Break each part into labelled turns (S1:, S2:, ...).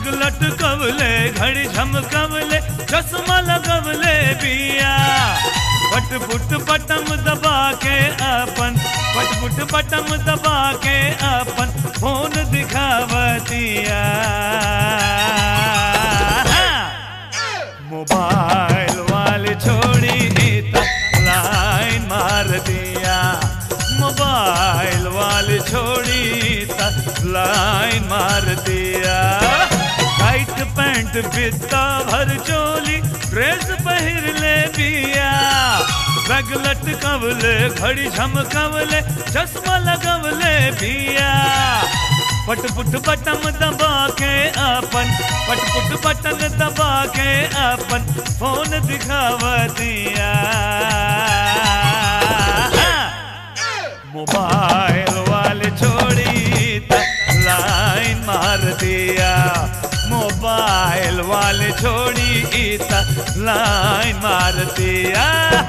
S1: लटकवले घड़ी झमकवले चश्मा लगवले बिया पटपुट बटम दबा के अपन पटपुट बटम दबा के अपन फोन दिखावतिया मोबाइल वाली छोड़ी लाइन मार दिया मोबाइल वाली छोड़ी लाइन मार दिया टाइट पैंट बित्ता भर चोली ड्रेस पहिर ले बिया रग लटकवले घड़ी झमकवले चश्मा लगवले बिया पटपुट बटम दबा के अपन पटपुट बटन दबा के अपन फोन दिखावतिया मोबाइल वाले छोड़ी लाइन मार दिया मोबाइल वाले छोड़ी लाइन मार दिया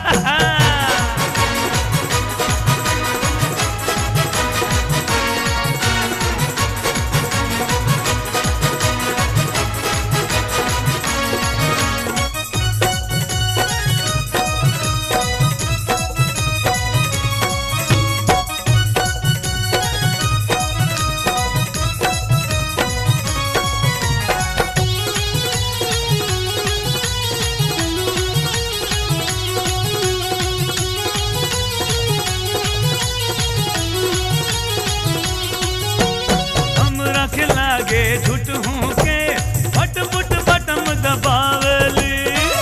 S1: लागे झूठ हूँ के पटपुट बटम दबावली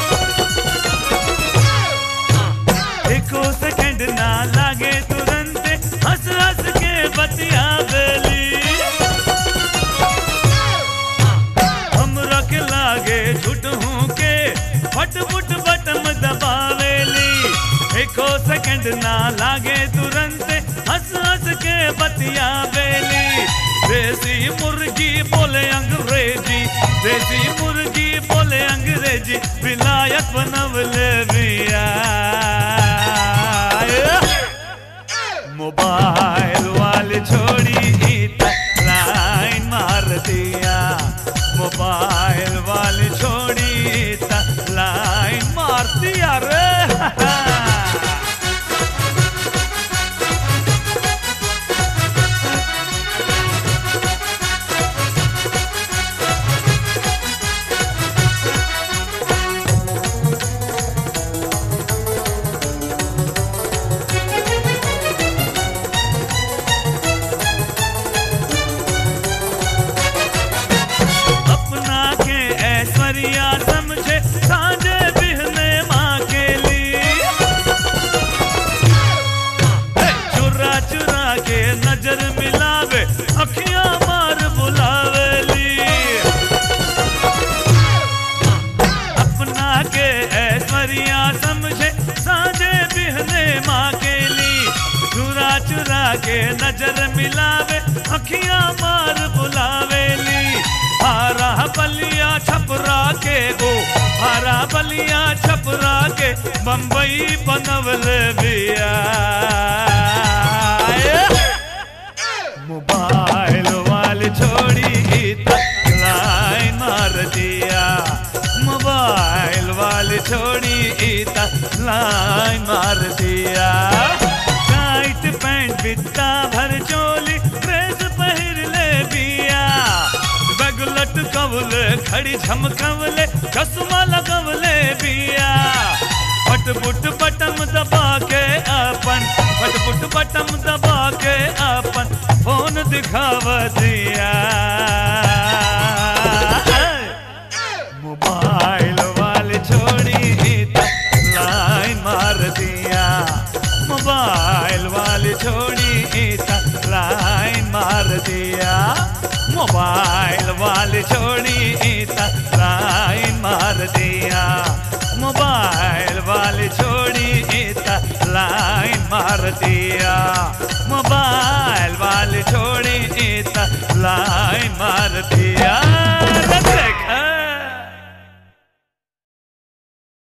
S1: एको सेकंड ना लागे तुरंत हंस हंस के बतियावली हमरा के लागे झूठ हूँ के पटपुट बटम दबावली एको सेकंड ना लागे तुरंत हंस हंस के बतियावली देसी मुर्गी बोले अंग्रेजी देसी मुर्गी बोले अंग्रेजी विलायत बनवले बिया मोबाइल वाले छोड़ी लाइन मार दिया मोबाइल वाले छोड़ी लाइन मार दिया रे समझे सांझे बिहने माँ के लिए चुरा चुरा के नजर मिलावे अखियां मार बुलावेली अपना के ऐश्वर्या समझे सांझे बिहने माँ के लिए चुरा चुरा के नजर मिलावे अखियां मार बुलावेली हारा बलिया छपरा के गो हारा बलिया छपरा के बम्बई बनवले बिया मोबाइल वाले छोड़ी लाइन मार दिया मोबाइल वाले छोड़ी लाइन मार दिया टाइट पैंट बित्ता भर चोली ड्रेस पहिर ले बिया लटकवले घड़ी झमकवले चश्मा लगवले बिया पटपुट बटम दबा के अपन पटपुट बटम दबा के अपन फोन दिखावतिया मोबाइल वाले छोड़ी लाइन मार दिया मोबाइल वाले छोड़ी लाइन मार दिया मोबाइल वाले छोड़ी लाइन मार दिया मोबाइल वाले छोड़ी लाइन मार दिया मोबाइल वाले छोड़ी लाइन मार दिया।